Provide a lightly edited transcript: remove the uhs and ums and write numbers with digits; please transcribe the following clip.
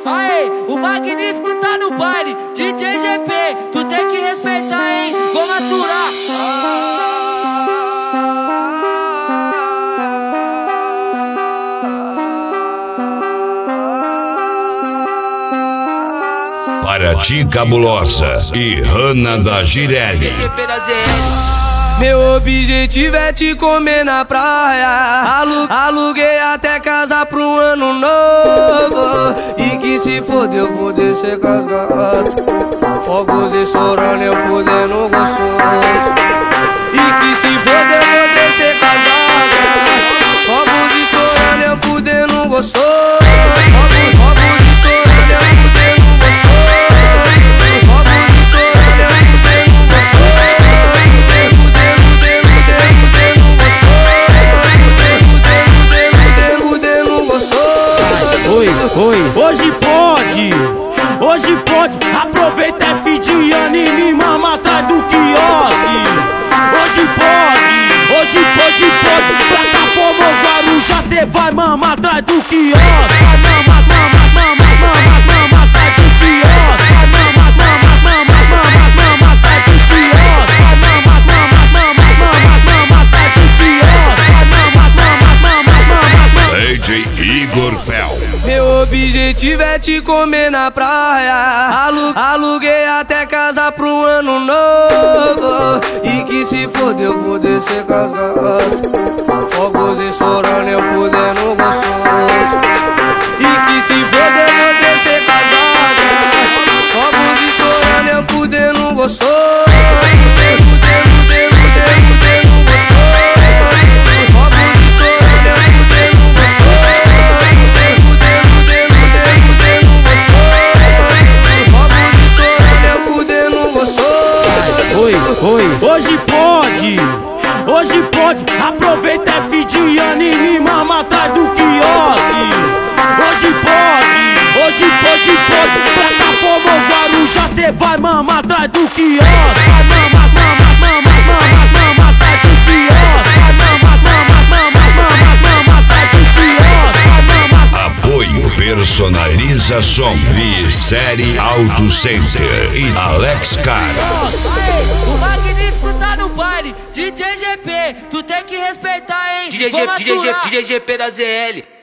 Aê, o magnífico tá no baile. DJ GP, tu tem que respeitar, hein? Vou maturar. Paraty Cabulosa e Hanna da Girelli. Meu objetivo é te comer na praia. Aluguei até casa pro ano novo. E que se foder eu vou descer com as gatas. Fogos estourando, eu fudendo gostoso. E que se foder eu vou descer com as gatas. Fogos estourando, eu fudendo gostoso. Fogos estourando, eu fudendo gostoso. Fogos estourando, eu fudendo gostoso. Hoje pode, aproveita F de ano e me mama atrás do quiosque. Hoje pode, plataforma ou Guarujá, cê vai mamar atrás do quiosque. Mama atrás do quiosque. Mama atrás do quiosque. Mama atrás do quiosque. DJ Igor Fel. Meu objetivo é te comer na praia. Aluguei até casa pro ano novo. E que se foder eu vou descer com as gatas. Fogos estourando, eu fudendo gostoso. E que se foder eu vou descer com as gatas. Fogos estourando, eu fudendo gostoso. Hoje pode, aproveita F de ano e me mama atrás do quiosque. Hoje pode, plataforma ou Guarujá, cê vai mamar atrás do quiosque. Mama atrás do quiosque. Mama atrás do quiosque. Apoio Personaliza Som, Série Auto Center e Alex Cara. Aê, o magnífico tá no baile. DJ GP, tu tem que respeitar, hein? DJ GP da ZL.